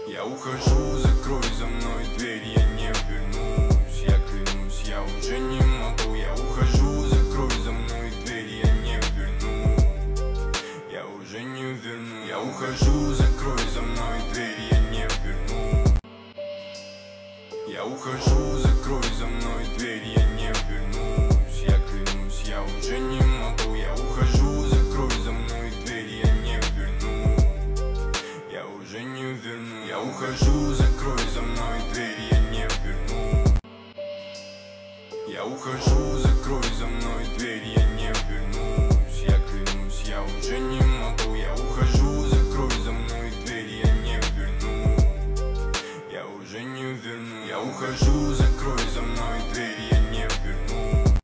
Я ухожу, закрой за мной дверь, я не вернусь. Я клянусь, я уже не могу. Я ухожу, закрой за мной дверь, я не вернусь. Я уже не вернусь. Я ухожу, закрой за мной дверь, я не вернусь. Я ухожу, закрой за мной дверь, я не вернусь. Я клянусь, я уже не могу.